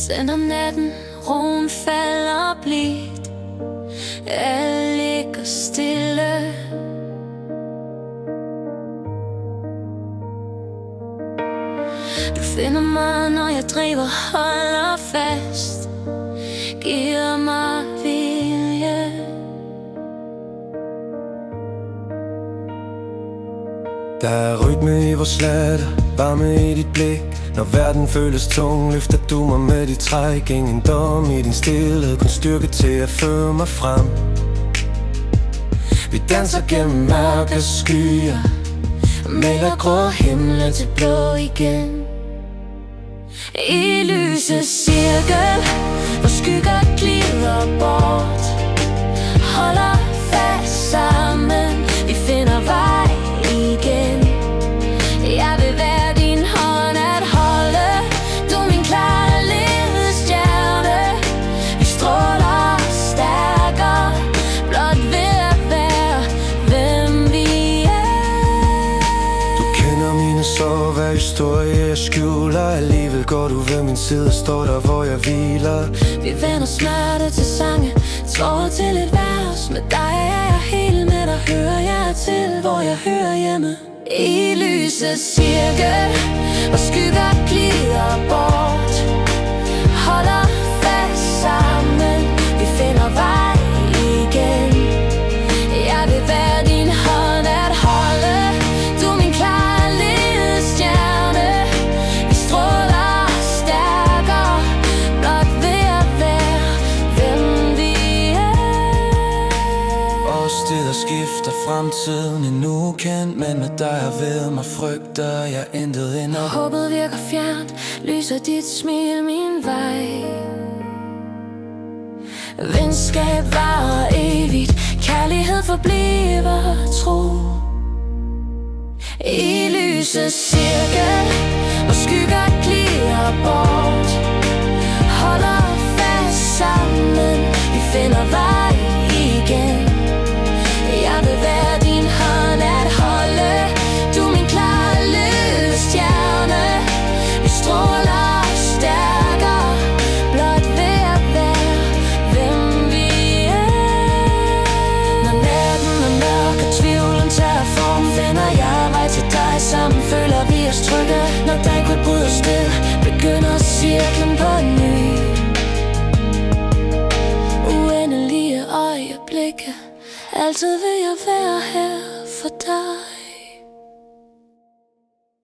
Sender natten, roen falder blidt. Alle ligger stille. Du finder mig, når jeg driver, holder fast. Giver mig vilje. Der er rytme i vores latter, varme i dit blik. Når verden føles tung, løfter du mig med dit træk. Ingen dom i din stillhed, kun styrke til at føre mig frem. Vi danser gennem mørke skyer, maler grå himlen til blå igen. I lysets cirkel, hvor skygger glider bort, holder fast sammen, vi finder vej igen. Jeg vil være din hånd at holde, du er min klare ledestjerne. Vi stråler stærkere, blot ved at være, hvem vi er. Du kender mine sår, hver historie jeg skjuler. Alligevel går du ved min side og står der, hvor jeg hviler. Vi vender smerte til sange, tårer til et vers. Med dig er jeg helt, med dig hører jeg til, hvor jeg hører hjemme. I lysets cirkel, hvor skygger glider bort, holder fast sammen, vi finder vej igen. Jeg vil være din hånd at holde, du er min klare ledestjerne. Vi stråler stærkere, blot ved at være, hvem vi er. Årstid og skifter, fremtiden endnu kendt, men med dig og ved mig frygter jeg intet ender. Håbet virker fjernt, lyser dit smil min vej. Venskab varer evigt, kærlighed forbliver tro. I lysets cirkel, hvor skygger glider bort, holder fast sammen, vi finder vej igen. Jeg vil være din hånd at holde, du er min klare ledestjerne. Vi stråler stærkere, blot ved at være, hvem vi er. Når natten er mørk og tvivlen tager form, finder jeg vej til dig, sammen føler vi os trygge. Når daggry bryder sted, begynder cirklen på ny. Uendelige øjeblikke, altid vil jeg være her for dig.